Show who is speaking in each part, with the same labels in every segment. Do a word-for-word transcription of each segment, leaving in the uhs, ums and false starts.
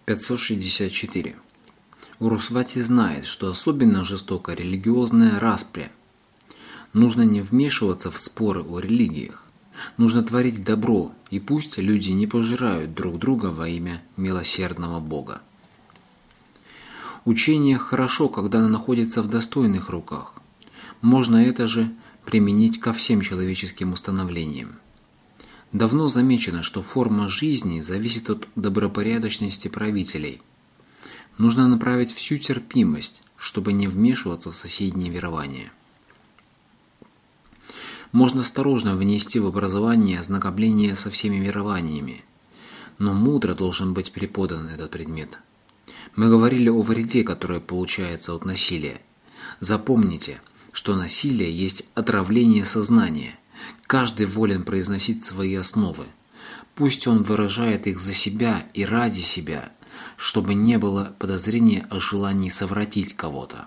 Speaker 1: пятьсот шестьдесят четыре. Урусвати знает, что особенно жестока религиозная распря. Нужно не вмешиваться в споры о религиях. Нужно творить добро, и пусть люди не пожирают друг друга во имя милосердного Бога. Учение хорошо, когда оно находится в достойных руках. Можно это же применить ко всем человеческим установлениям. Давно замечено, что форма жизни зависит от добропорядочности правителей. Нужно направить всю терпимость, чтобы не вмешиваться в соседние верования. Можно осторожно внести в образование ознакомление со всеми верованиями, но мудро должен быть преподан этот предмет. Мы говорили о вреде, который получается от насилия. Запомните, что насилие есть отравление сознания. Каждый волен произносить свои основы. Пусть он выражает их за себя и ради себя, чтобы не было подозрения о желании совратить кого-то.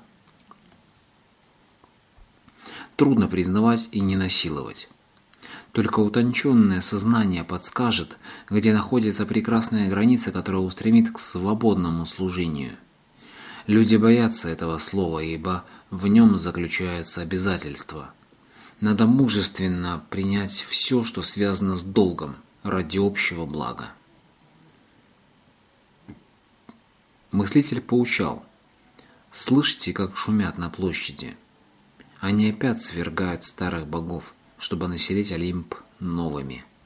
Speaker 1: Трудно признавать и не насиловать. Только утонченное сознание подскажет, где находится прекрасная граница, которая устремит к свободному служению. Люди боятся этого слова, ибо в нем заключается обязательство. Надо мужественно принять все, что связано с долгом, ради общего блага. Мыслитель поучал: «Слышите, как шумят на площади? Они опять свергают старых богов, чтобы населить Олимп новыми».